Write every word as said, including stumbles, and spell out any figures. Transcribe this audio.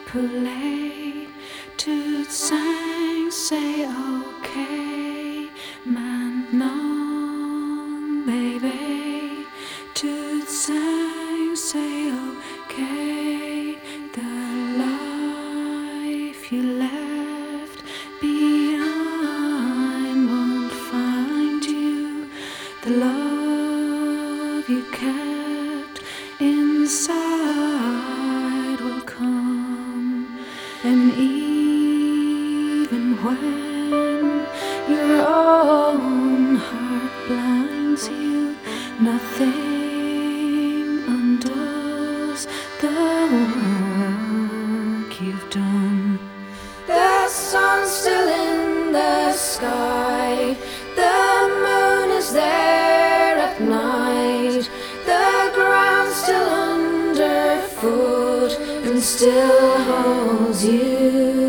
manipulate to sang say okay maintenant baby to sang say okay the life you left behind won't find you, the love you kept inside will come, and even when your own heart blinds you, nothing undoes the work you've done. The sun's still in the sky, the moon is there at night, the ground's still underfoot and still holds you.